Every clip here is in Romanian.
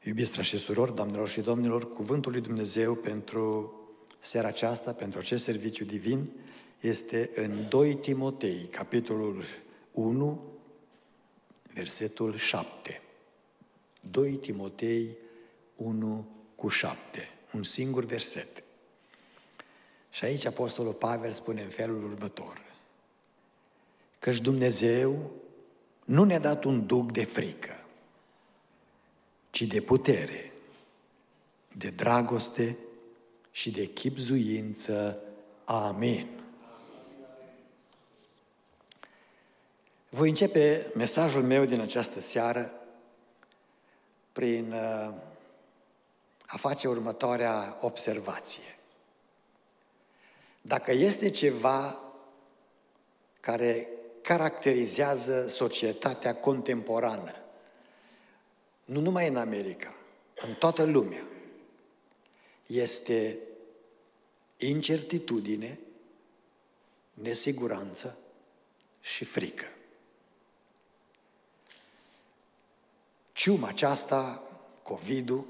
Iubiți frați și surori, doamnelor și domnilor, cuvântul lui Dumnezeu pentru seara aceasta, pentru acest serviciu divin, este în 2 Timotei, capitolul 1, versetul 7. 2 Timotei 1 cu 7, un singur verset. Și aici Apostolul Pavel spune în felul următor: căci Dumnezeu nu ne-a dat un duc de frică, ci de putere, de dragoste și de chibzuință. Amin. Voi începe mesajul meu din această seară prin a face următoarea observație. Dacă este ceva care caracterizează societatea contemporană, nu numai în America, în toată lumea, este incertitudine, nesiguranță și frică. Ciuma aceasta, COVID-ul,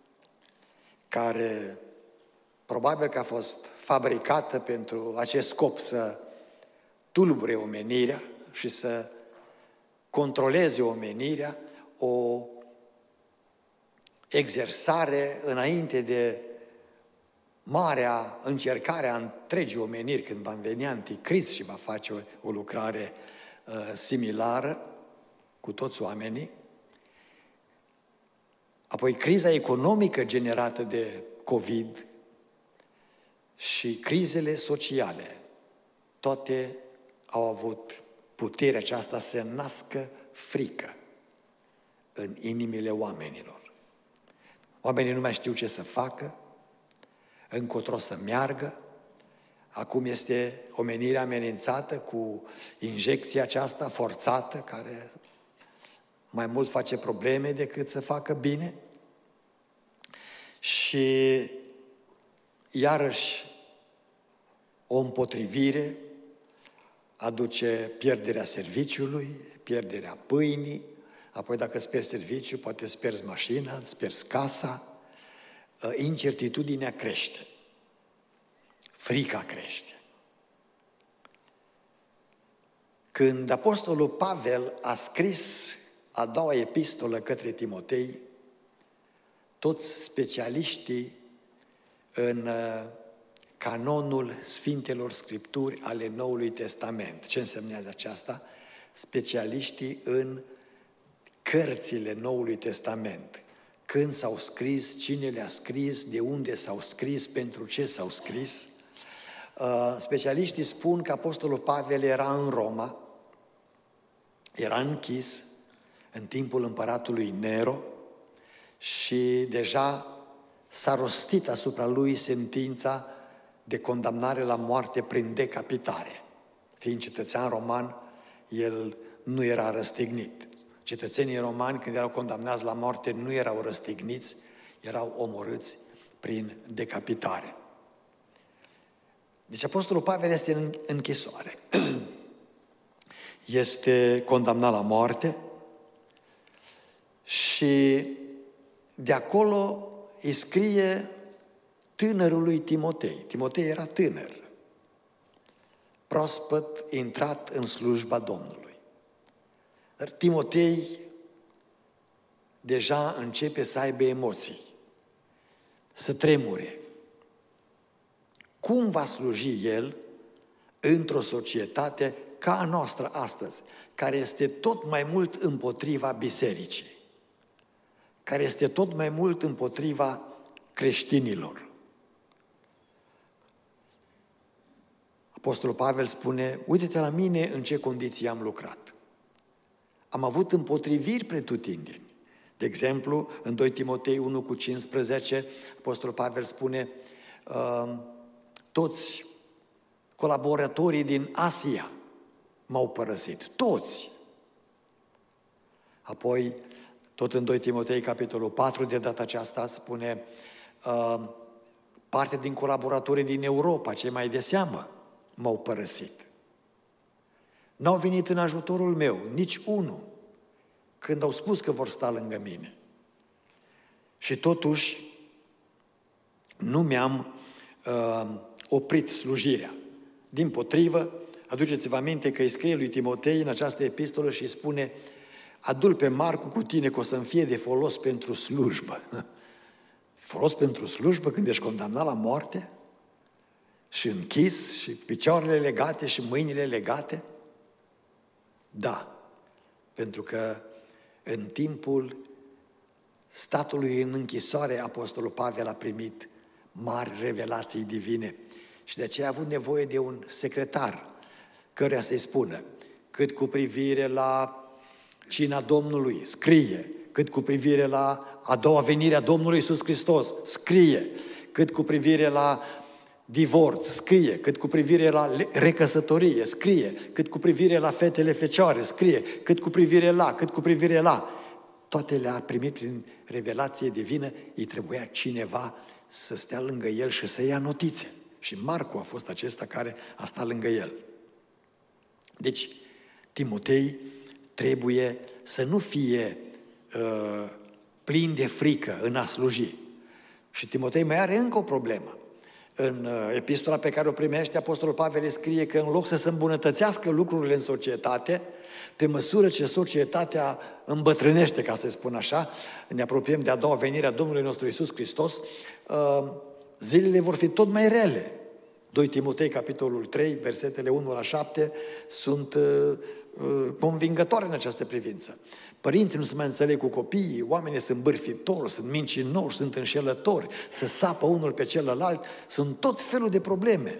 care probabil că a fost fabricată pentru acest scop, să tulbure omenirea și să controleze omenirea, o exersare înainte de marea încercare a întregii omeniri, când va veni Anticrist și va face o lucrare similară cu toți oamenii. Apoi criza economică generată de COVID și crizele sociale, toate au avut puterea aceasta să nască frică în inimile oamenilor. Oamenii nu mai știu ce să facă, încotro să meargă. Acum este omenirea amenințată cu injecția aceasta forțată, care mai mult face probleme decât să facă bine. Și iarăși o împotrivire aduce pierderea serviciului, pierderea pâinii. Apoi dacă îți pierzi serviciu, poate îți pierzi mașina, îți pierzi casa. Incertitudinea crește. Frica crește. Când Apostolul Pavel a scris a doua epistolă către Timotei, toți specialiștii în canonul Sfintelor Scripturi ale Noului Testament. Ce însemnează aceasta? Specialiștii în cărțile Noului Testament. Când s-au scris, cine le-a scris, de unde s-au scris, pentru ce s-au scris. Specialiștii spun că Apostolul Pavel era în Roma, era închis în timpul împăratului Nero și deja s-a rostit asupra lui sentința de condamnare la moarte prin decapitare. Fiind cetățean roman, el nu era răstignit. Cetățenii romani, când erau condamnați la moarte, nu erau răstigniți, erau omorâți prin decapitare. Deci Apostolul Pavel este în închisoare. Este condamnat la moarte și de acolo îi scrie tânărului Timotei. Timotei era tânăr, proaspăt intrat în slujba Domnului. Dar Timotei deja începe să aibă emoții, să tremure. Cum va sluji el într-o societate ca a noastră astăzi, care este tot mai mult împotriva bisericii, care este tot mai mult împotriva creștinilor? Apostolul Pavel spune: uite-te la mine în ce condiții am lucrat. Am avut împotriviri pretutindeni. De exemplu, în 2 Timotei 1 cu 15, Apostolul Pavel spune: toți colaboratorii din Asia m-au părăsit. Toți. Apoi, tot în 2 Timotei, capitolul 4, de data aceasta, spune: parte din colaboratorii din Europa, cei mai de seamă, m-au părăsit. N-au venit în ajutorul meu, nici unul, când au spus că vor sta lângă mine. Și totuși nu mi-am oprit slujirea. Dimpotrivă, aduceți-vă aminte că îi scrie lui Timotei în această epistolă și îi spune: adu-l pe Marcu cu tine, că o să-mi fie de folos pentru slujbă. Folos pentru slujbă când ești condamnat la moarte și închis și picioarele legate și mâinile legate? Da, pentru că în timpul statului în închisoare, Apostolul Pavel a primit mari revelații divine și de aceea a avut nevoie de un secretar căruia să-i spună cât cu privire la cina Domnului, scrie, cât cu privire la a doua venire a Domnului Iisus Hristos, scrie, cât cu privire la divorț, scrie, cât cu privire la recăsătorie, scrie, cât cu privire la fetele fecioare, scrie, cât cu privire la. Toate le-a primit prin revelație divină, îi trebuia cineva să stea lângă el și să ia notițe. Și Marcu a fost acesta care a stat lângă el. Deci, Timotei trebuie să nu fie plin de frică în a sluji. Și Timotei mai are încă o problemă. În epistola pe care o primește, Apostolul Pavel scrie că în loc să se îmbunătățească lucrurile în societate, pe măsură ce societatea îmbătrânește, ca să spun așa, ne apropiem de a doua venire a Domnului nostru Iisus Hristos, zilele vor fi tot mai rele. 2 Timotei, capitolul 3, versetele 1 la 7, sunt convingătoare în această privință. Părinții nu se mai înțeleg cu copiii, oamenii sunt bârfitori, sunt mincinoși, sunt înșelători, se sapă unul pe celălalt, sunt tot felul de probleme.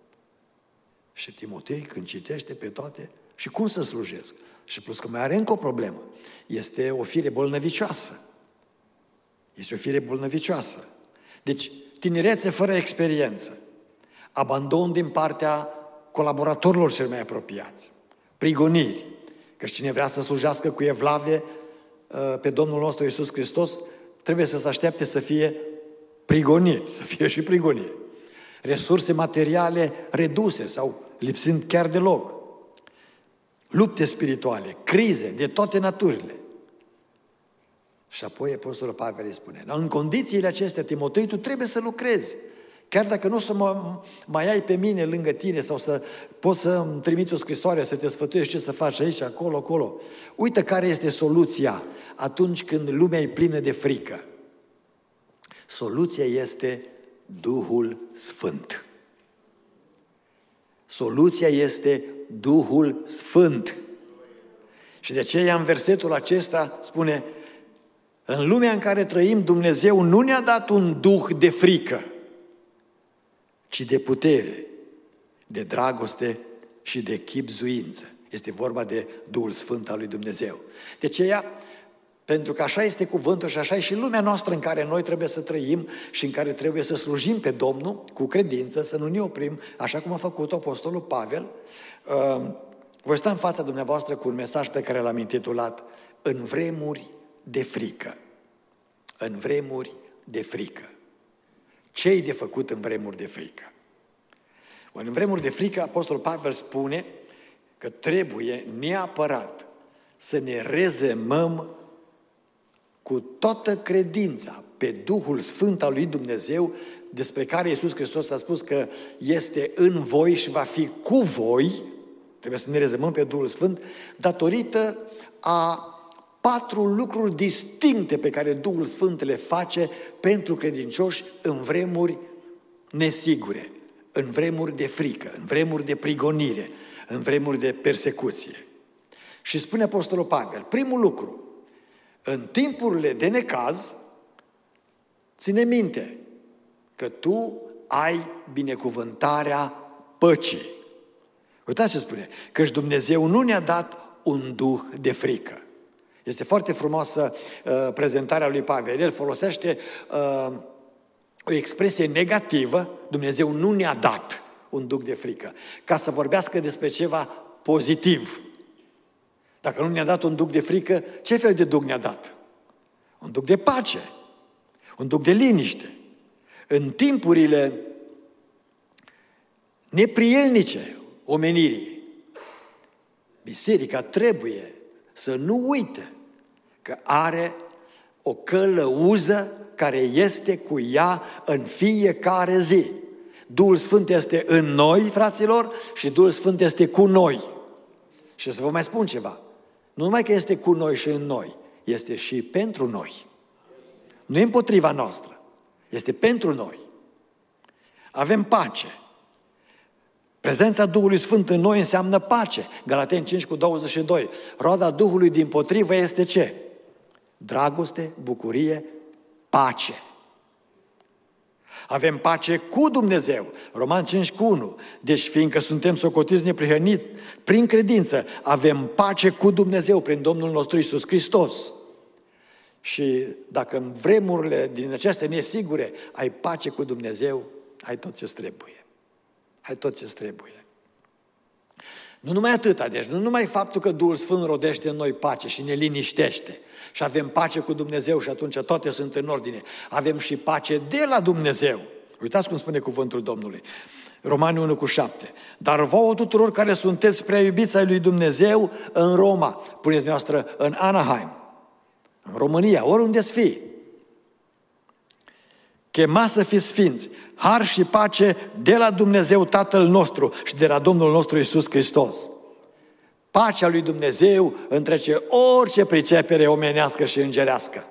Și Timotei, când citește pe toate, și cum să slujesc? Și plus că mai are încă o problemă. Este o fire bolnăvicioasă. Este o fire bolnăvicioasă. Deci, tinerețe fără experiență, abandon din partea colaboratorilor cel mai apropiați, prigoniri, că cine vrea să slujească cu evlavie pe Domnul nostru Iisus Hristos, trebuie să se aștepte să fie prigonit, să fie și prigonit. Resurse materiale reduse sau lipsind chiar deloc. Lupte spirituale, crize de toate naturile. Și apoi Apostolul Pavel îi spune: în condițiile acestea, Timotei, tu trebuie să lucrezi. Chiar dacă nu o să mai ai pe mine lângă tine sau să poți să îmi trimiți o scrisoare să te sfătuiești ce să faci aici, acolo. Uită care este soluția atunci când lumea e plină de frică. Soluția este Duhul Sfânt. Soluția este Duhul Sfânt. Și de aceea în versetul acesta spune: în lumea în care trăim, Dumnezeu nu ne-a dat un duh de frică, ci de putere, de dragoste și de chibzuință. Este vorba de Duhul Sfânt al lui Dumnezeu. De aceea, pentru că așa este cuvântul și așa e și lumea noastră în care noi trebuie să trăim și în care trebuie să slujim pe Domnul cu credință, să nu ne oprim, așa cum a făcut Apostolul Pavel. Voi sta în fața dumneavoastră cu un mesaj pe care l-am intitulat În vremuri de frică. În vremuri de frică. Ce-i de făcut în vremuri de frică? În vremuri de frică, Apostolul Pavel spune că trebuie neapărat să ne rezemăm cu toată credința pe Duhul Sfânt al lui Dumnezeu, despre care Iisus Hristos a spus că este în voi și va fi cu voi. Trebuie să ne rezemăm pe Duhul Sfânt datorită a 4 lucruri distincte pe care Duhul Sfânt le face pentru credincioși în vremuri nesigure, în vremuri de frică, în vremuri de prigonire, în vremuri de persecuție. Și spune Apostolul Pavel, primul lucru, în timpurile de necaz, ține minte că tu ai binecuvântarea păcii. Uitați ce spune, căci Dumnezeu nu ne-a dat un duh de frică. Este foarte frumoasă prezentarea lui Pavel. El folosește o expresie negativă, Dumnezeu nu ne-a dat un duh de frică, ca să vorbească despre ceva pozitiv. Dacă nu ne-a dat un duh de frică, ce fel de duh ne-a dat? Un duh de pace, un duh de liniște. În timpurile neprielnice omenirii, biserica trebuie să nu uite că are o călăuză care este cu ea în fiecare zi. Duhul Sfânt este în noi, fraților, și Duhul Sfânt este cu noi. Și să vă mai spun ceva. Nu numai că este cu noi și în noi, este și pentru noi. Nu e împotriva noastră, este pentru noi. Avem pace. Prezența Duhului Sfânt în noi înseamnă pace. Galateni 5:22. Roada Duhului dimpotrivă este ce? Dragoste, bucurie, pace. Avem pace cu Dumnezeu. Roman 5:1. Deci fiindcă suntem socotiți neprihăniți prin credință, avem pace cu Dumnezeu prin Domnul nostru Iisus Hristos. Și dacă în vremurile din acestea nesigure ai pace cu Dumnezeu, ai tot ce trebuie. Ai tot ce trebuie. Nu numai atâta, deci nu numai faptul că Duhul Sfânt rodește în noi pace și ne liniștește și avem pace cu Dumnezeu și atunci toate sunt în ordine. Avem și pace de la Dumnezeu. Uitați cum spune cuvântul Domnului. Romani 1:7. Dar vouă tuturor care sunteți prea iubiți ai lui Dumnezeu în Roma, puneți noastră în Anaheim, în România, oriunde-ți fi, chemați să fiți sfinți, har și pace de la Dumnezeu Tatăl nostru și de la Domnul nostru Iisus Hristos. Pacea lui Dumnezeu întrece orice pricepere omenească și îngerească.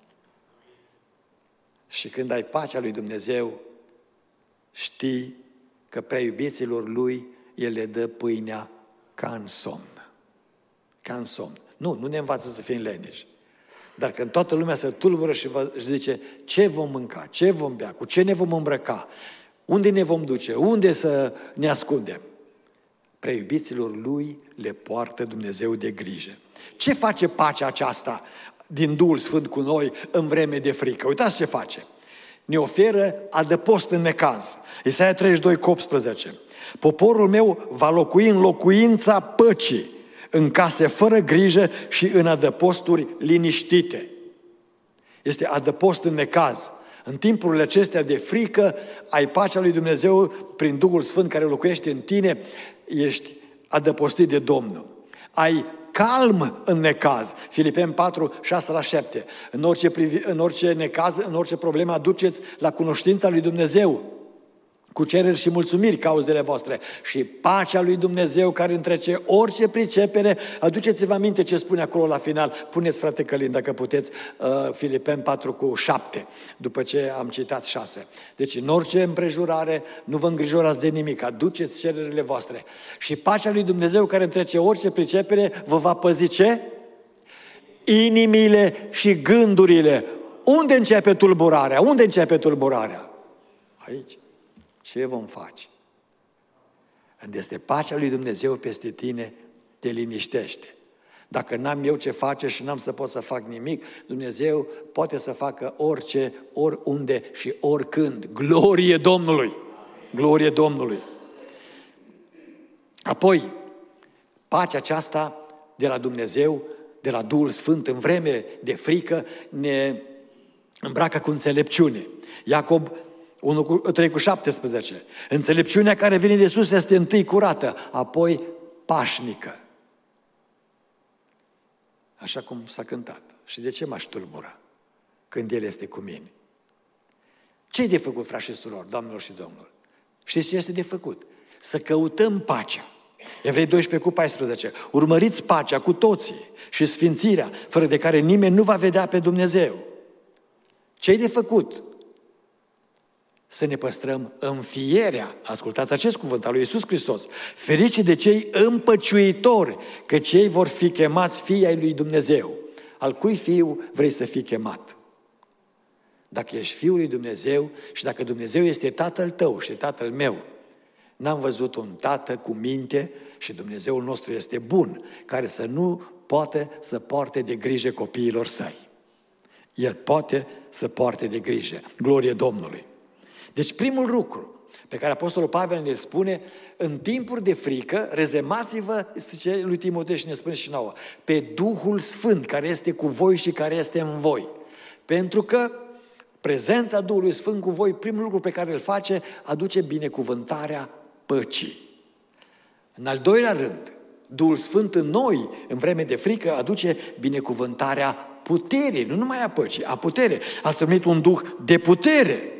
Și când ai pacea lui Dumnezeu, știi că prea iubiților Lui El le dă pâinea ca în somn. Ca în somn. Nu ne învață să fim leneși. Dar când toată lumea se tulbură și își zice ce vom mânca, ce vom bea, cu ce ne vom îmbrăca, unde ne vom duce, unde să ne ascundem, prea iubiților Lui le poartă Dumnezeu de grijă. Ce face pacea aceasta din Duhul Sfânt cu noi în vreme de frică? Uitați ce face. Ne oferă adăpost în necaz. Isaia 32:18. Poporul meu va locui în locuința păcii, în case fără grijă și în adăposturi liniștite. Este adăpost în necaz. În timpurile acestea de frică, ai pacea lui Dumnezeu prin Duhul Sfânt care locuiește în tine, ești adăpostit de Domnul. Ai calm în necaz. Filipeni 4:6-7. În orice necaz, în orice problemă, aduceți la cunoștința lui Dumnezeu cu cereri și mulțumiri cauzele voastre și pacea lui Dumnezeu care întrece orice pricepere. Aduceți-vă aminte ce spune acolo la final. Puneți, frate Călin, dacă puteți, Filipeni 4:7, după ce am citat 6. Deci în orice împrejurare nu vă îngrijorați de nimic, aduceți cererile voastre și pacea lui Dumnezeu care întrece orice pricepere vă va păzi ce? Inimile și gândurile. Unde începe tulburarea? Unde începe tulburarea? Aici. Ce vom face? Când este pacea lui Dumnezeu peste tine, te liniștește. Dacă n-am eu ce face și n-am să pot să fac nimic, Dumnezeu poate să facă orice, oriunde și oricând. Glorie Domnului! Glorie Domnului! Apoi, pacea aceasta de la Dumnezeu, de la Duhul Sfânt în vreme de frică, ne îmbracă cu înțelepciune. Iacob 3:17. Înțelepciunea care vine de sus este întâi curată, apoi pașnică. Așa cum s-a cântat. Și de ce m-aș tulbura când El este cu mine? Ce-i de făcut, frați și surori, doamnelor și domnilor? Știți ce este de făcut? Să căutăm pacea. Evrei 12:14. Urmăriți pacea cu toții și sfințirea, fără de care nimeni nu va vedea pe Dumnezeu. Ce-i de făcut? Să ne păstrăm înfierea. Ascultați acest cuvânt al lui Iisus Hristos. Ferice de cei împăciuitori, că cei vor fi chemați fii ai lui Dumnezeu. Al cui fiu vrei să fii chemat? Dacă ești fiul lui Dumnezeu și dacă Dumnezeu este tatăl tău și tatăl meu, n-am văzut un tată cu minte și Dumnezeul nostru este bun, care să nu poate să poarte de grijă copiilor săi. El poate să poarte de grijă. Glorie Domnului! Deci primul lucru pe care Apostolul Pavel ne spune, în timpuri de frică, rezemați-vă, zice lui Timotei și ne spune și nouă, pe Duhul Sfânt care este cu voi și care este în voi. Pentru că prezența Duhului Sfânt cu voi, primul lucru pe care îl face, aduce binecuvântarea păcii. În al doilea rând, Duhul Sfânt în noi, în vreme de frică, aduce binecuvântarea puterii, nu numai a păcii, a putere. Ați primit un duh de putere.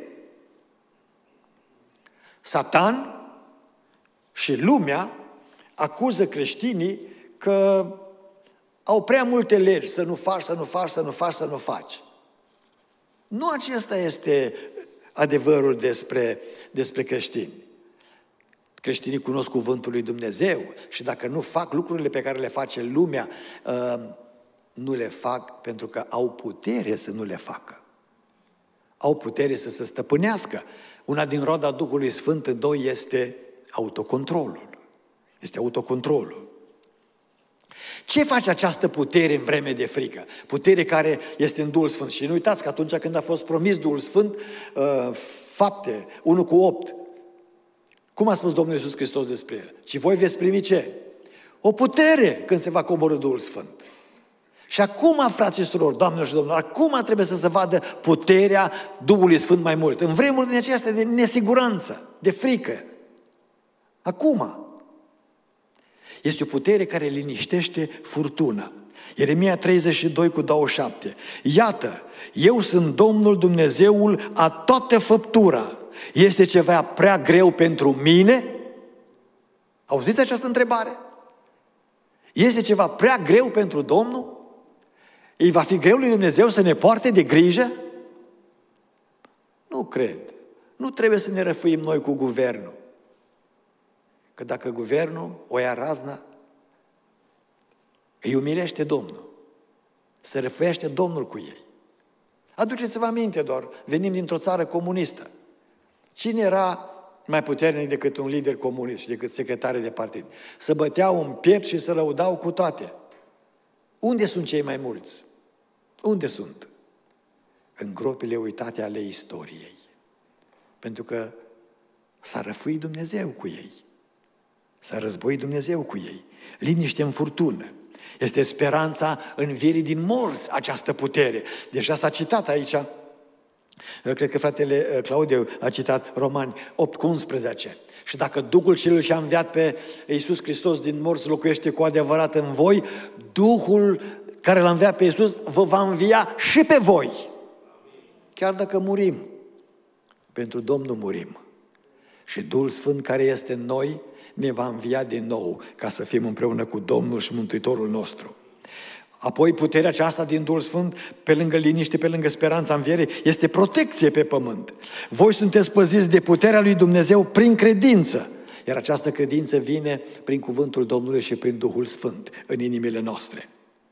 Satan și lumea acuză creștinii că au prea multe legi, să nu faci, să nu faci, să nu faci, să nu faci. Nu acesta este adevărul despre creștini. Creștinii cunosc cuvântul lui Dumnezeu și dacă nu fac lucrurile pe care le face lumea, nu le fac pentru că au putere să nu le facă. Au putere să se stăpânească. Una din roada Duhului Sfânt în 2 este autocontrolul. Este autocontrolul. Ce face această putere în vreme de frică? Putere care este în Duhul Sfânt. Și nu uitați că atunci când a fost promis Duhul Sfânt, Fapte 1:8, cum a spus Domnul Iisus Hristos despre el? Ci voi veți primi ce? O putere când se va coborî Duhul Sfânt. Și acum, frați și surori, doamnelor și domnilor, acum trebuie să se vadă puterea Duhului Sfânt mai mult. În vremuri din acestea de nesiguranță, de frică. Acum. Este o putere care liniștește furtuna. Ieremia 32:27. Iată, eu sunt Domnul Dumnezeul a toată făptura. Este ceva prea greu pentru mine? Auziți această întrebare? Este ceva prea greu pentru Domnul? Îi va fi greu lui Dumnezeu să ne poarte de grijă? Nu cred. Nu trebuie să ne răfuim noi cu guvernul. Că dacă guvernul o ia razna, îi umilește Domnul. Se răfuiește Domnul cu ei. Aduceți-vă aminte doar, venim dintr-o țară comunistă. Cine era mai puternic decât un lider comunist și decât secretare de partid? Să băteau în piept și să lăudau cu toate. Unde sunt cei mai mulți? Unde sunt? În gropile uitate ale istoriei. Pentru că s-a răfuit Dumnezeu cu ei. S-a războit Dumnezeu cu ei. Liniște în furtună. Este speranța învierii din morți această putere. Deja s-a citat aici. Cred că fratele Claudiu a citat Romani 8:11. Și dacă Duhul celui ce a înviat pe Iisus Hristos din morți locuiește cu adevărat în voi, Duhul care l-a înviat pe Iisus vă va învia și pe voi. Chiar dacă murim, pentru Domnul murim. Și Duhul Sfânt care este în noi ne va învia din nou ca să fim împreună cu Domnul și Mântuitorul nostru. Apoi puterea aceasta din Duhul Sfânt, pe lângă liniște, pe lângă speranța învierii, este protecție pe pământ. Voi sunteți păziți de puterea lui Dumnezeu prin credință. Iar această credință vine prin cuvântul Domnului și prin Duhul Sfânt în inimile noastre.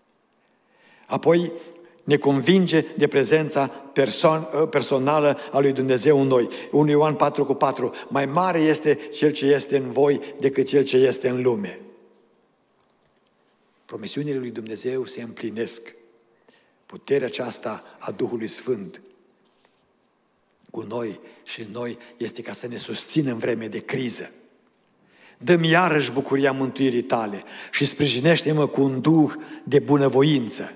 Apoi ne convinge de prezența personală a lui Dumnezeu în noi. 1 Ioan 4:4. Mai mare este Cel ce este în voi decât Cel ce este în lume. Promisiunile lui Dumnezeu se împlinesc. Puterea aceasta a Duhului Sfânt cu noi și noi este ca să ne susțină în vreme de criză. Dă-mi iarăși bucuria mântuirii tale și sprijinește-mă cu un duh de bunăvoință.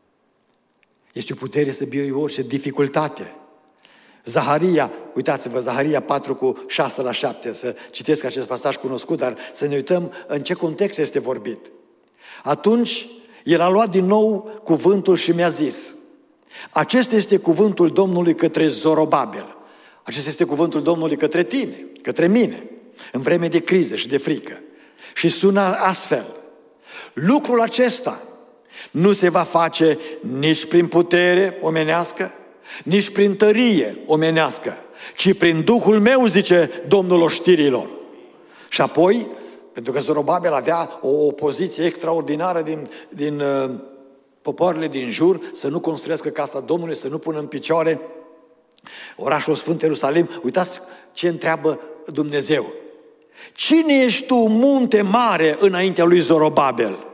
Este o putere să biui orice dificultate. Zaharia, uitați-vă, Zaharia 4:6-7, să citesc acest pasaj cunoscut, dar să ne uităm în ce context este vorbit. Atunci, el a luat din nou cuvântul și mi-a zis: acesta este cuvântul Domnului către Zorobabel. Acesta este cuvântul Domnului către tine, către mine, în vreme de criză și de frică. Și sună astfel: lucrul acesta nu se va face nici prin putere omenească, nici prin tărie omenească, ci prin Duhul meu, zice Domnul oștirilor. Și apoi, pentru că Zorobabel avea o opoziție extraordinară din popoarele din jur, să nu construiască casa Domnului, să nu pună în picioare orașul Sfânt Ierusalim. Uitați ce întreabă Dumnezeu: cine ești tu, munte mare, înaintea lui Zorobabel?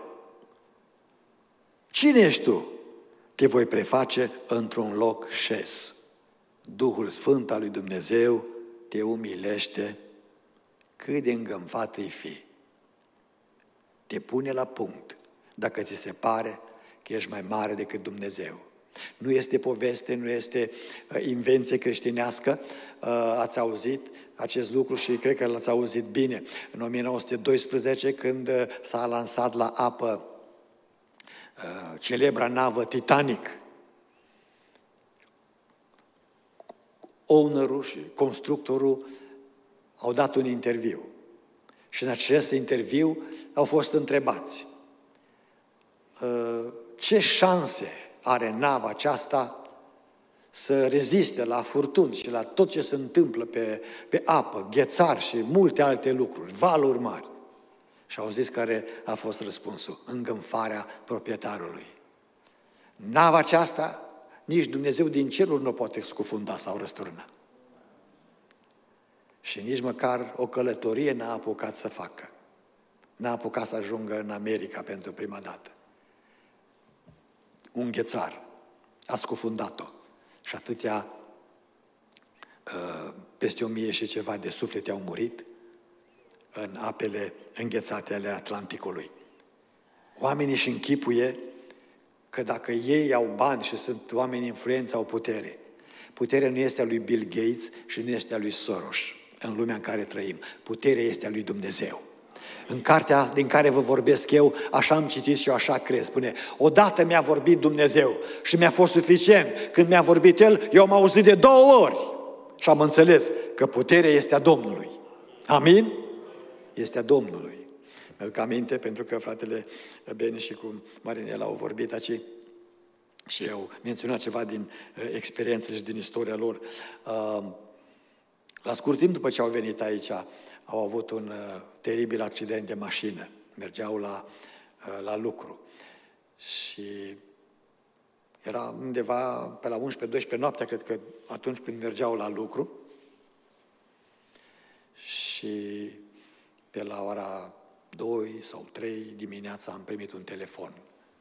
Cine ești tu? Te voi preface într-un loc șes. Duhul Sfânt al lui Dumnezeu te umilește, cât de îngânfat îi fi. Te pune la punct dacă ți se pare că ești mai mare decât Dumnezeu. Nu este poveste, nu este invenție creștinească. Ați auzit acest lucru și cred că l-ați auzit bine. În 1912, când s-a lansat la apă celebra navă Titanic. Ownerul și constructorul au dat un interviu. Și în acest interviu au fost întrebați: ce șanse are nava aceasta să reziste la furtuni și la tot ce se întâmplă pe apă, ghețari și multe alte lucruri, valuri mari? Și au zis care a fost răspunsul: îngânfarea proprietarului. Nava aceasta nici Dumnezeu din ceruri nu poate scufunda sau răsturna. Și nici măcar o călătorie n-a apucat să facă. N-a apucat să ajungă în America pentru prima dată. Un ghețar a scufundat-o și atâtea, peste 1000 și ceva de suflete au murit în apele înghețate ale Atlanticului. Oamenii își închipuie că dacă ei au bani și sunt oameni influență, au putere. Puterea nu este a lui Bill Gates și nu este a lui Soros în lumea în care trăim. Puterea este a lui Dumnezeu. În cartea din care vă vorbesc eu, așa am citit și eu așa cred. Spune: odată mi-a vorbit Dumnezeu și mi-a fost suficient. Când mi-a vorbit El, eu am auzit de 2 ori și am înțeles că puterea este a Domnului. Amin? Este a Domnului. Mi-aduc aminte pentru că fratele Beni și cu Marinela au vorbit aici și au menționat ceva din experiențe și din istoria lor. La scurt timp după ce au venit aici, au avut un teribil accident de mașină. Mergeau la lucru și era undeva pe la 11-12 noaptea, cred că atunci când mergeau la lucru, și pe la ora 2 sau 3 dimineața am primit un telefon.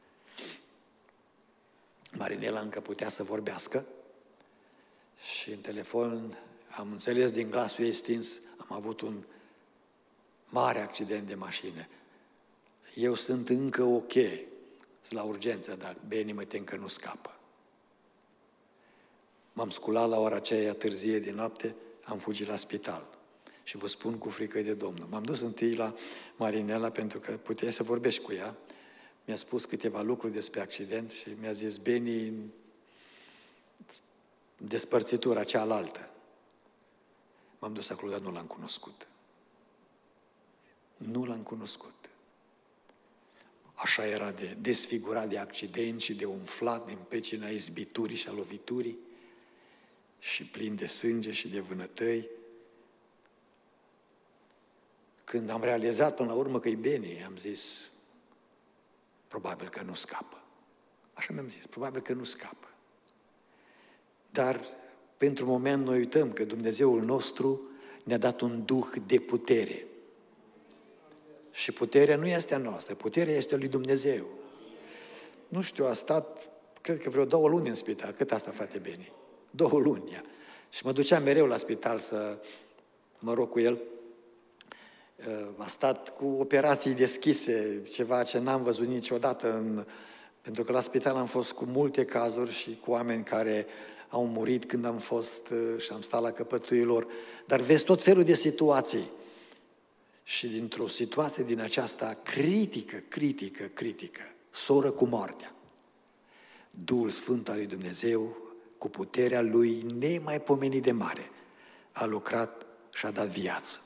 Marinela încă putea să vorbească și în telefon am înțeles din glasul ei stins: am avut un mare accident de mașină. Eu sunt încă ok, sunt la urgență, dar Beni mă tem că nu scapă. M-am sculat la ora aceea târzie de noapte, am fugit la spital. Și vă spun cu frică de Domnul. M-am dus întâi la Marinela pentru că puteai să vorbești cu ea. Mi-a spus câteva lucruri despre accident și mi-a zis: Beni, despărțitura cealaltă. M-am dus acolo, dar nu l-am cunoscut. Nu l-am cunoscut. Așa era de desfigurat de accident și de umflat din pricina izbiturii și a loviturii și plin de sânge și de vânătăi. Când am realizat până la urmă că e Beni, am zis: probabil că nu scapă. Așa mi-am zis, probabil că nu scapă. Dar pentru moment noi uităm că Dumnezeul nostru ne-a dat un duh de putere. Și puterea nu este a noastră, puterea este a lui Dumnezeu. Nu știu, a stat, cred că vreo 2 luni în spital. Cât asta, frate Beni? 2 luni. Ea. Și mă duceam mereu la spital să mă rog cu el. A stat cu operații deschise, ceva ce n-am văzut niciodată, pentru că la spital am fost cu multe cazuri și cu oameni care au murit când am fost și am stat la căpătuii lor. Dar vezi tot felul de situații. Și dintr-o situație din aceasta critică, soră cu moartea, Duhul Sfânt al lui Dumnezeu, cu puterea Lui nemaipomenit de mare, a lucrat și a dat viață.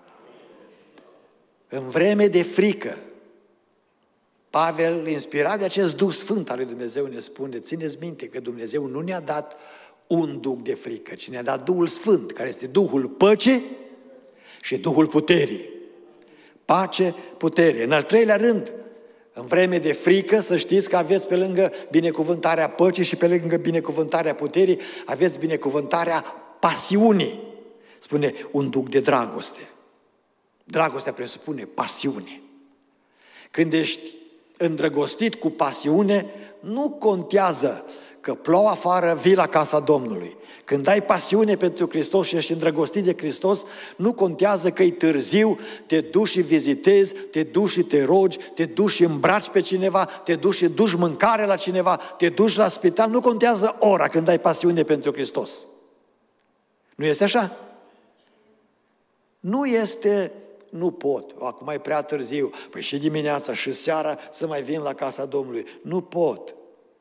În vreme de frică, Pavel, inspirat de acest Duh Sfânt al lui Dumnezeu, ne spune: țineți minte că Dumnezeu nu ne-a dat un duh de frică, ci ne-a dat Duhul Sfânt, care este Duhul păcii și Duhul puterii. Pace, putere. În al 3-lea rând, în vreme de frică, să știți că aveți pe lângă binecuvântarea păcii și pe lângă binecuvântarea puterii, aveți binecuvântarea pasiunii. Spune un duh de dragoste. Dragostea presupune pasiune. Când ești îndrăgostit cu pasiune, nu contează că plouă afară, vii la casa Domnului. Când ai pasiune pentru Hristos și ești îndrăgostit de Hristos, nu contează că e târziu, te duci și vizitezi, te duci și te rogi, te duci și îmbraci pe cineva, te duci și duci mâncare la cineva, te duci la spital, nu contează ora când ai pasiune pentru Hristos. Nu este așa? Nu este Nu pot, acum e prea târziu. Păi și dimineața și seara să mai vin la casa Domnului. Nu pot.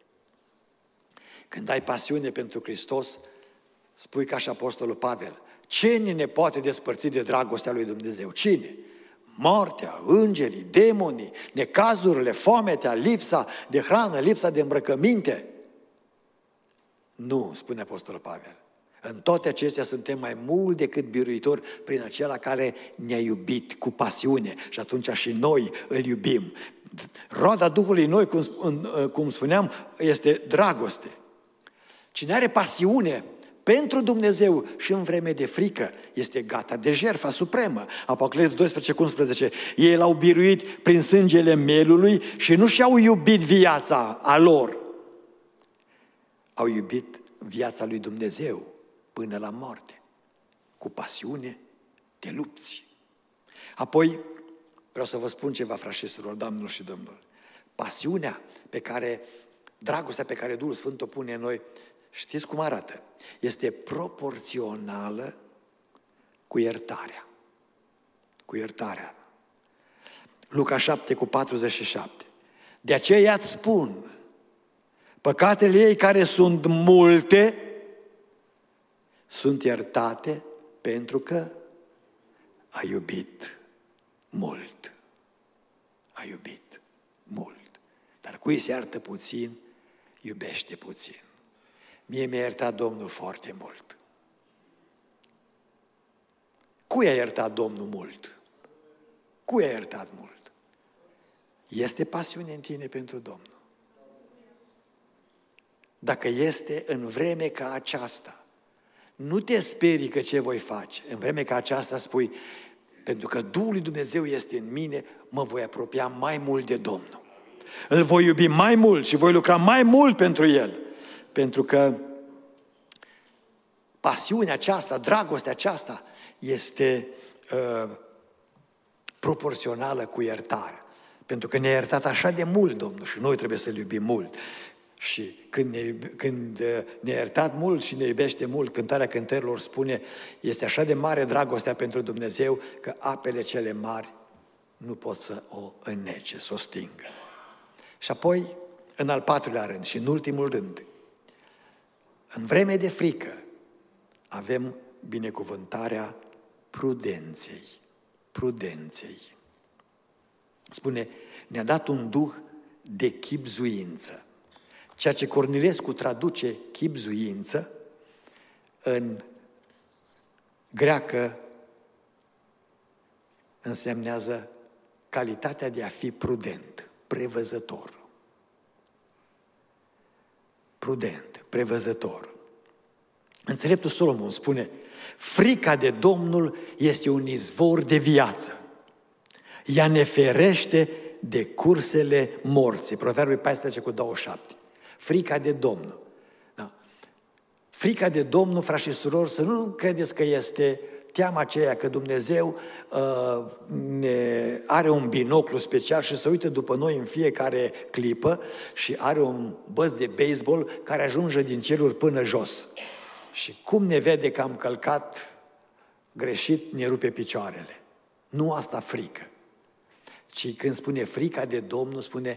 Când ai pasiune pentru Hristos, spui ca și Apostolul Pavel, cine ne poate despărți de dragostea lui Dumnezeu? Cine? Moartea, îngerii, demonii, necazurile, foametea, lipsa de hrană, lipsa de îmbrăcăminte. Nu, spune Apostolul Pavel. În toate acestea suntem mai mult decât biruitori prin acela care ne-a iubit cu pasiune și atunci și noi îl iubim. Roada Duhului noi, cum spuneam, este dragoste. Cine are pasiune pentru Dumnezeu și în vreme de frică, este gata de jertfa supremă. Apocalipsa 12:11. Ei l-au biruit prin sângele mielului și nu și-au iubit viața a lor. Au iubit viața lui Dumnezeu până la moarte. Cu pasiune te lupți. Apoi, vreau să vă spun ceva, frați și surori, doamnelor și domnilor. Pasiunea dragostea pe care Duhul Sfânt o pune în noi, știți cum arată? Este proporțională cu iertarea. Cu iertarea. Luca 7:47. De aceea îți spun, păcatele ei care sunt multe, sunt iertate pentru că a iubit mult. A iubit mult. Dar cui se iartă puțin, iubește puțin. Mie mi-a iertat Domnul foarte mult. Cui a iertat Domnul mult? Cui a iertat mult? Este pasiune în tine pentru Domnul. Dacă este în vreme ca aceasta, nu te sperii că ce voi face. În vreme ca aceasta spui, pentru că Duhul lui Dumnezeu este în mine, mă voi apropia mai mult de Domnul. Îl voi iubi mai mult și voi lucra mai mult pentru El. Pentru că pasiunea aceasta, dragostea aceasta este proporțională cu iertarea. Pentru că ne-a iertat așa de mult Domnul și noi trebuie să-L iubim mult. Și când ne-a iertat mult și ne iubește mult, Cântarea Cântărilor spune, este așa de mare dragostea pentru Dumnezeu că apele cele mari nu pot să o înnece, să o stingă. Și apoi, în al patrulea rând și în ultimul rând, în vreme de frică, avem binecuvântarea prudenței. Prudenței. Spune, ne-a dat un duh de chibzuință. Ceea ce Cornilescu traduce chibzuință, în greacă însemnează calitatea de a fi prudent, prevăzător. Prudent, prevăzător. Înțeleptul Solomon spune, frica de Domnul este un izvor de viață. Ea ne ferește de cursele morții. Proverbii 14:27. Frica de Domnul. Da. Frica de Domnul, frați și surori, să nu credeți că este teama aceea că Dumnezeu ne are un binoclu special și se uită după noi în fiecare clipă și are un băț de baseball care ajunge din ceruri până jos. Și cum ne vede că am călcat greșit, ne rupe picioarele. Nu asta frică. Ci când spune frica de Domnul, spune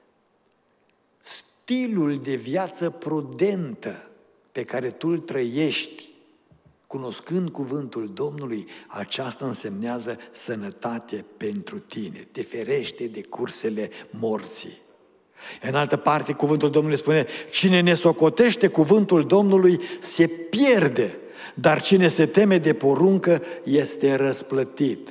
stilul de viață prudentă pe care tu îl trăiești, cunoscând cuvântul Domnului, aceasta însemnează sănătate pentru tine, te ferește de cursele morții. În altă parte, cuvântul Domnului spune, cine ne socotește cuvântul Domnului se pierde, dar cine se teme de poruncă este răsplătit.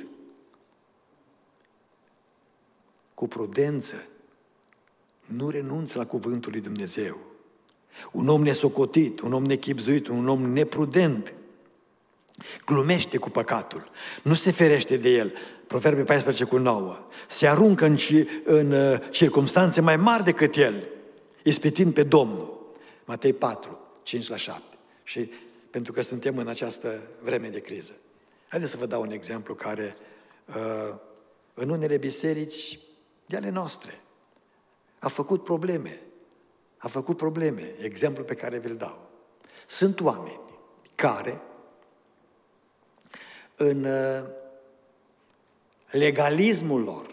Cu prudență, nu renunți la cuvântul lui Dumnezeu. Un om nesocotit, un om nechibzuit, un om neprudent, glumește cu păcatul, nu se ferește de el. Proverbii 14:9. Se aruncă în circumstanțe mai mari decât el, ispitind pe Domnul. Matei 4:5-7. Și pentru că suntem în această vreme de criză. Haideți să vă dau un exemplu care în unele biserici de ale noastre a făcut probleme. A făcut probleme. Exemplul pe care vi-l dau. Sunt oameni care în legalismul lor.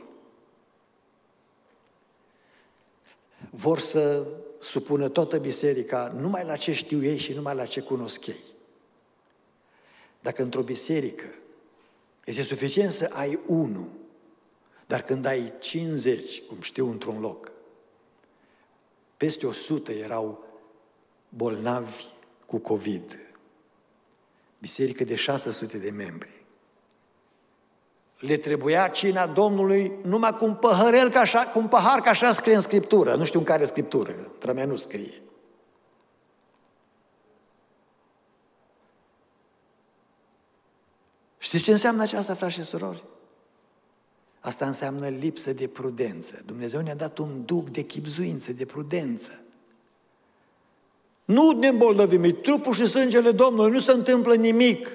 Vor să supună toată biserica numai la ce știu ei și numai la ce cunosc ei. Dacă într-o biserică este suficient să ai unul, dar când ai 50, cum știu într-un loc, peste 100 erau bolnavi cu COVID. Biserică de 600 de membri. Le trebuia cina Domnului numai cu un păhărel, cu un pahar, ca așa scrie în Scriptură. Nu știu în care Scriptură, între mea nu scrie. Știți ce înseamnă aceasta, frați și surori? Asta înseamnă lipsă de prudență. Dumnezeu ne-a dat un duc de chibzuință, de prudență. Nu ne îmbolnăvim, trupul și sângele Domnului, nu se întâmplă nimic.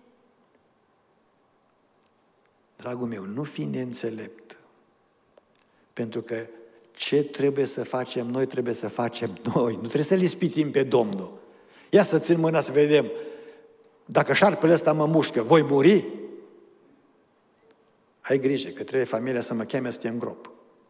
Dragul meu, nu fi neînțelept. Pentru că ce trebuie să facem noi, trebuie să facem noi. Nu trebuie să-L ispitim pe Domnul. Ia să țin mâna să vedem. Dacă șarpele ăsta mă mușcă, voi muri? Ai grijă că trebuie familia să mă cheme să te îngrop.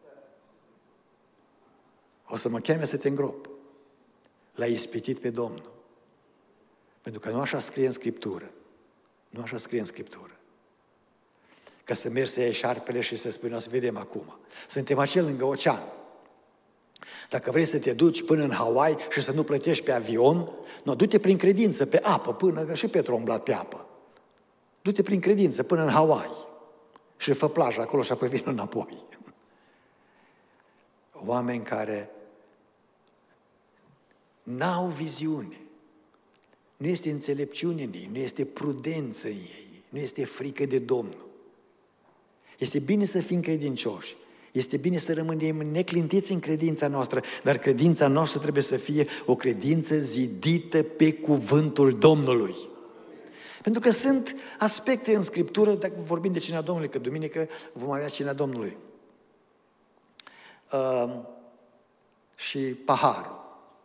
O să mă cheme să te îngrop. L-ai ispitit pe Domnul. Pentru că nu așa scrie în Scriptură. Nu așa scrie în Scriptură. Ca să mergi să iei șarpele și să spui, o să vedem acum. Suntem acel lângă ocean. Dacă vrei să te duci până în Hawaii și să nu plătești pe avion, du-te prin credință pe apă, până că și Petru a umblat pe apă. Du-te prin credință până în Hawaii și fă plajă acolo și apoi vin înapoi. Oameni care n-au viziune. Nu este înțelepciune în ei, nu este prudență în ei, nu este frică de Domnul. Este bine să fim credincioși, este bine să rămânem neclintiți în credința noastră, dar credința noastră trebuie să fie o credință zidită pe cuvântul Domnului. Pentru că sunt aspecte în Scriptură, dacă vorbim de cina Domnului, că duminică vom avea cina Domnului. Și paharul.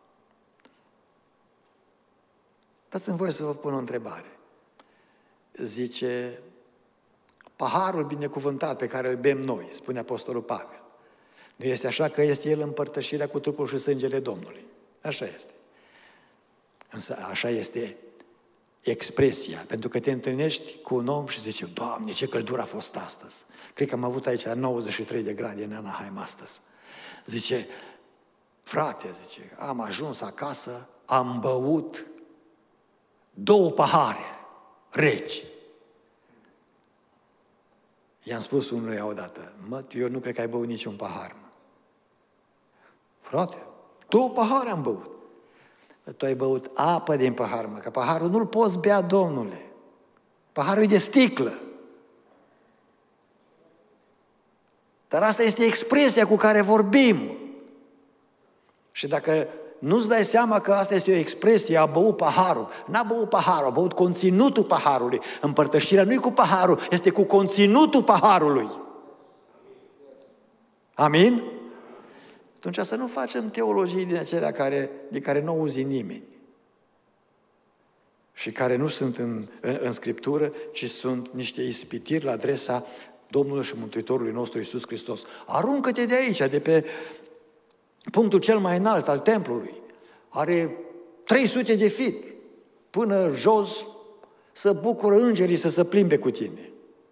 Dați-mi voie să vă pun o întrebare. Zice, paharul binecuvântat pe care îl bem noi, spune Apostolul Pavel, nu este așa că este el împărtășirea cu trupul și sângele Domnului? Așa este. Însă așa este expresia, pentru că te întâlnești cu un om și zice, Doamne, ce căldură a fost astăzi. Cred că am avut aici 93 de grade în Anaheim astăzi. Zice, frate, zice, am ajuns acasă, am băut 2 pahare reci. I-am spus unuia odată, eu nu cred că ai băut niciun pahar, mă. Frate, 2 pahare am băut. Tu ai băut apă din pahar, mă, că paharul nu-l poți bea, Domnule. Paharul e de sticlă. Dar asta este expresia cu care vorbim. Și dacă nu-ți dai seama că asta este o expresie, a băut paharul, n-a băut paharul, a băut conținutul paharului. Împărtășirea nu e cu paharul, este cu conținutul paharului. Amin? Atunci să nu facem teologii din acelea de care nu auzi nimeni și care nu sunt în Scriptură, ci sunt niște ispitiri la adresa Domnului și Mântuitorului nostru Iisus Hristos. Aruncă-te de aici, de pe punctul cel mai înalt al templului. Are 300 de firi până jos, să bucură îngerii să se plimbe cu tine.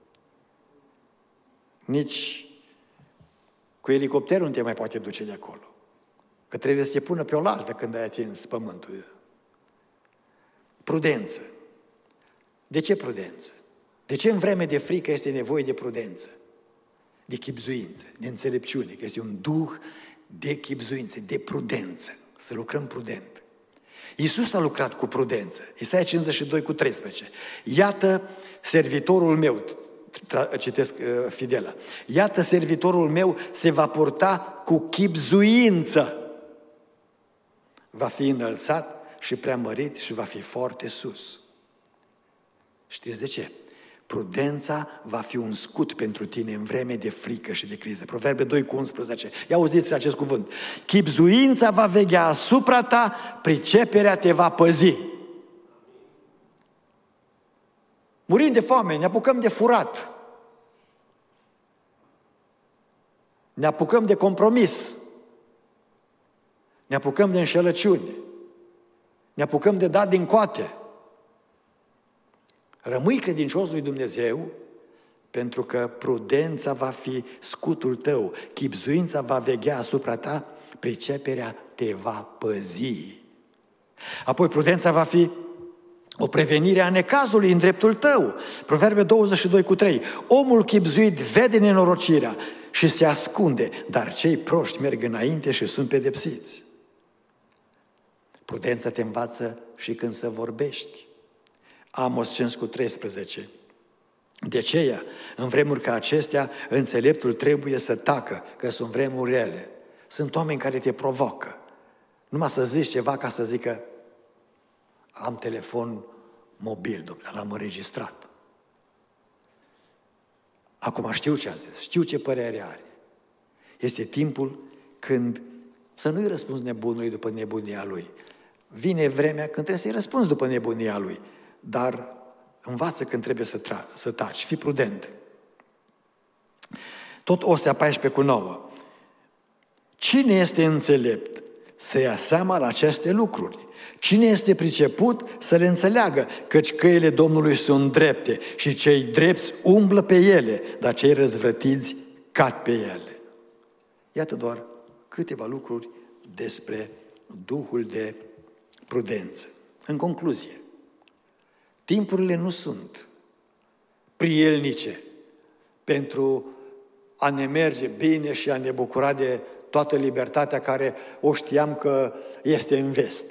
Nici cu elicopterul nu te mai poate duce de acolo. Că trebuie să te pună pe oaltă când ai atins pământul. Prudență. De ce prudență? De ce în vreme de frică este nevoie de prudență? De chibzuință, de înțelepciune, că este un duh de chibzuință, de prudență. Să lucrăm prudent. Iisus a lucrat cu prudență. Isaia 52:13. Iată servitorul meu, citesc Fidela, iată servitorul meu se va purta cu chibzuință. Va fi înălțat și preamărit și va fi foarte sus. Știți de ce? Prudența va fi un scut pentru tine în vreme de frică și de criză. Proverbe 2:11. Ia auziți acest cuvânt. Chibzuința va veghea asupra ta, priceperea te va păzi. Murim de foame, ne apucăm de furat. Ne apucăm de compromis. Ne apucăm de înșelăciune. Ne apucăm de dat din coate. Rămâi credincios lui Dumnezeu, pentru că prudența va fi scutul tău, chibzuința va veghea asupra ta, priceperea te va păzi. Apoi prudența va fi o prevenire a necazului în dreptul tău. Proverbe 22:3. Omul chibzuit vede nenorocirea și se ascunde, dar cei proști merg înainte și sunt pedepsiți. Prudența te învață și când să vorbești. Amos 5:13. De aceea, în vremuri ca acestea, înțeleptul trebuie să tacă, că sunt vremuri rele. Sunt oameni care te provoacă. Numai să zici ceva ca să zică, am telefon mobil, domnule, l-am înregistrat. Acum știu ce a zis, știu ce părere are. Este timpul când să nu-i răspunzi nebunului după nebunia lui. Vine vremea când trebuie să-i răspunzi după nebunia lui, dar învață când trebuie să taci, fii prudent. Tot Osea 14:9. Cine este înțelept să ia seama la aceste lucruri? Cine este priceput să le înțeleagă? Căci căile Domnului sunt drepte și cei drepți umblă pe ele, dar cei răzvrătiți cad pe ele. Iată doar câteva lucruri despre Duhul de prudență. În concluzie, timpurile nu sunt prielnice pentru a ne merge bine și a ne bucura de toată libertatea care o știam că este în vest.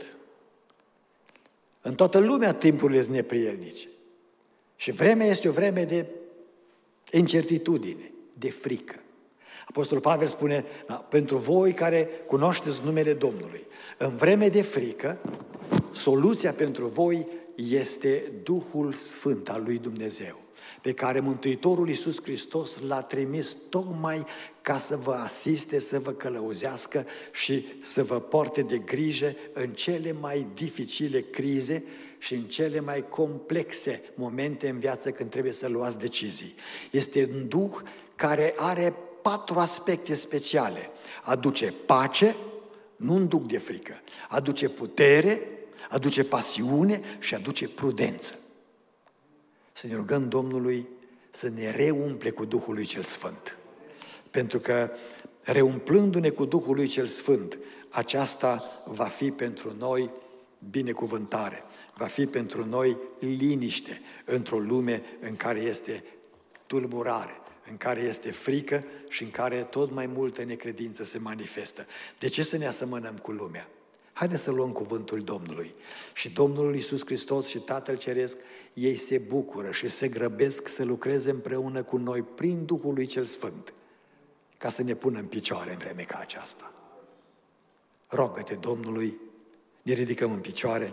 În toată lumea timpurile sunt neprielnice. Și vremea este o vreme de incertitudine, de frică. Apostolul Pavel spune, pentru voi care cunoașteți numele Domnului, în vreme de frică, soluția pentru voi este Duhul Sfânt al lui Dumnezeu, pe care Mântuitorul Iisus Hristos l-a trimis tocmai ca să vă asiste, să vă călăuzească și să vă poarte de grijă în cele mai dificile crize și în cele mai complexe momente în viață când trebuie să luați decizii. Este un Duh care are 4 aspecte speciale. Aduce pace, nu un duc de frică, aduce putere, aduce pasiune și aduce prudență. Să ne rugăm Domnului să ne reumple cu Duhul lui cel Sfânt. Pentru că reumplându-ne cu Duhul lui cel Sfânt, aceasta va fi pentru noi binecuvântare, va fi pentru noi liniște într-o lume în care este tulburare, în care este frică și în care tot mai multă necredință se manifestă. De ce să ne asemănăm cu lumea? Haideți să luăm cuvântul Domnului. Și Domnul Iisus Hristos și Tatăl Ceresc, ei se bucură și se grăbesc să lucreze împreună cu noi prin Duhul lui cel Sfânt, ca să ne pună în picioare în vreme ca aceasta. Rogă-te Domnului, ne ridicăm în picioare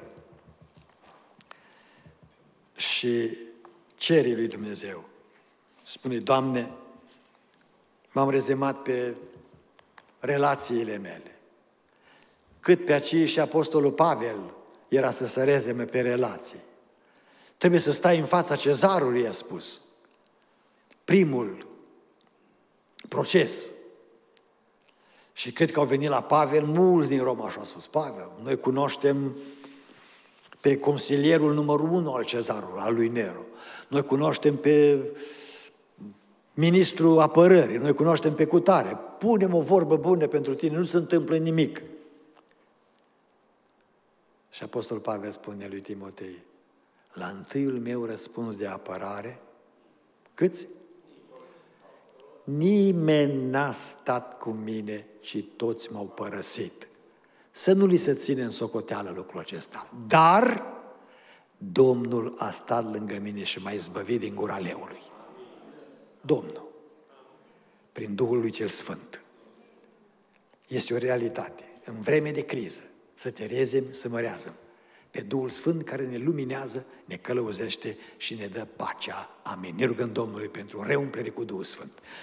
și cere lui Dumnezeu. Spune, Doamne, m-am rezemat pe relațiile mele. Cât pe aceea și Apostolul Pavel era să se rezeme pe relații. Trebuie să stai în fața cezarului, i-a spus. Primul proces. Și cred că au venit la Pavel mulți din Roma și au spus, Pavel, noi cunoaștem pe consilierul numărul 1 al cezarului, al lui Nero. Noi cunoaștem pe ministrul apărării, noi cunoaștem pe cutare. Punem o vorbă bună pentru tine, nu se întâmplă nimic. Și Apostolul Pavel spune lui Timotei, la întâiul meu răspuns de apărare, câți? Nimeni n-a stat cu mine, ci toți m-au părăsit. Să nu li se ține în socoteală lucrul acesta. Dar Domnul a stat lângă mine și m-a izbăvit din gura leului. Domnul, prin Duhul lui cel Sfânt. Este o realitate. În vreme de criză, să te rezem, să mărează pe Duhul Sfânt care ne luminează, ne călăuzește și ne dă pacea. Amin. Ne rugăm Domnului pentru reumplere cu Duhul Sfânt.